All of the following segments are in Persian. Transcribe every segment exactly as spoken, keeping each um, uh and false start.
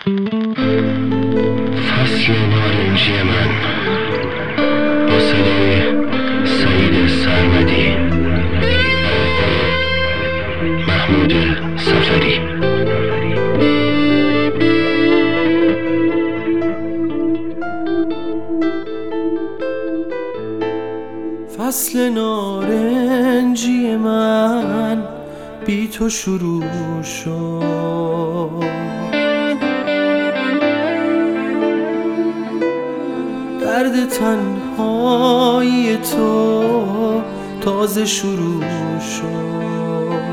فصل نارنجی من با صدای سعید سرمدی، محمود سفری. فصل نارنجی من بی تو شروع شد، درد تنهایی تو تازه شروع شد.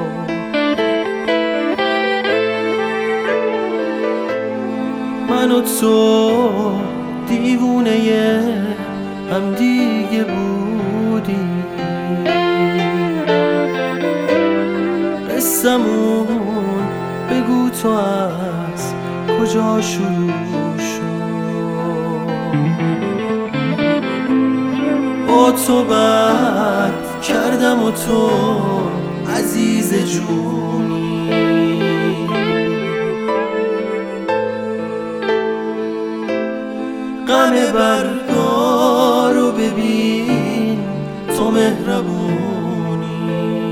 من و تو دیوونه هم دیگه بودیم، قصمون بگو تو از کجا شروع شد. با تو بد کردم و تو عزیز جونی، غم برگا رو ببین تو مهربونی.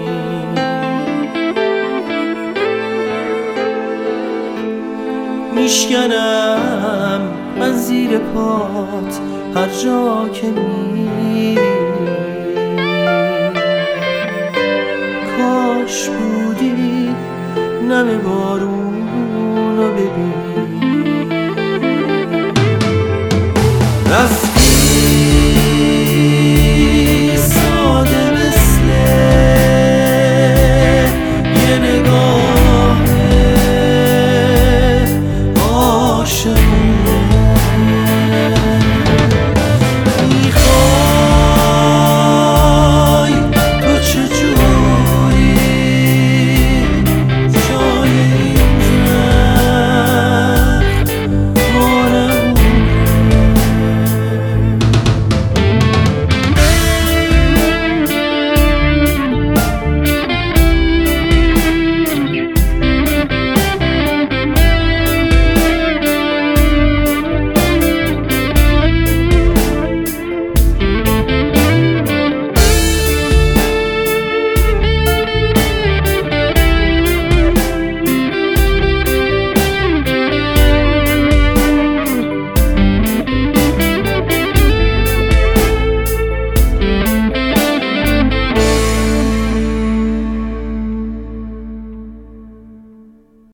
میشکنم من زیر پات هر جا که میری، کاش بودی نم بارون رو ببین. رفت